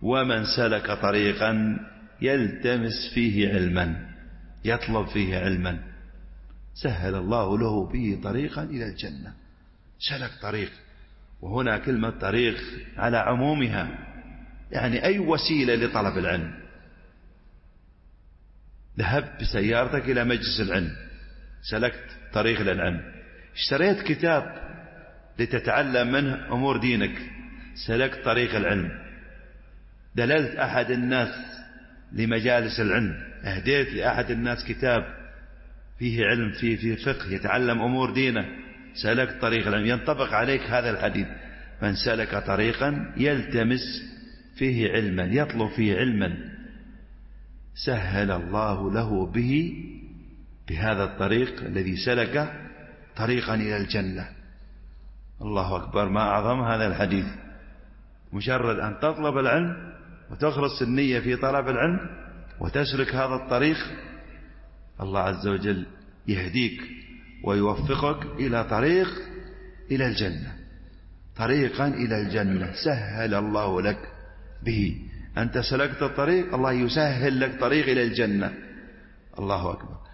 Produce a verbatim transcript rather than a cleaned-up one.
ومن سلك طريقا يلتمس فيه علما يطلب فيه علما سهل الله له به طريقا إلى الجنة. سلك طريق، وهنا كلمة طريق على عمومها، يعني أي وسيلة لطلب العلم. ذهبت بسيارتك إلى مجلس العلم، سلكت طريق للعلم. اشتريت كتاب لتتعلم منه أمور دينك، سلكت طريق العلم. دللت أحد الناس لمجالس العلم، أهديت لأحد الناس كتاب فيه علم، فيه, فيه فقه، يتعلم أمور دينه، سلكت طريق العلم. ينطبق عليك هذا الحديث: من سلك طريقا يلتمس فيه علما يطلب فيه علما سهل الله له به بهذا الطريق الذي سلكه طريقا إلى الجنة. الله أكبر، ما أعظم هذا الحديث. مجرد أن تطلب العلم وتخلص النية في طلب العلم وتسلك هذا الطريق، الله عز وجل يهديك ويوفقك إلى طريق إلى الجنة، طريقا إلى الجنة سهل الله لك به. أنت سلكت الطريق، الله يسهل لك طريق إلى الجنة. الله أكبر.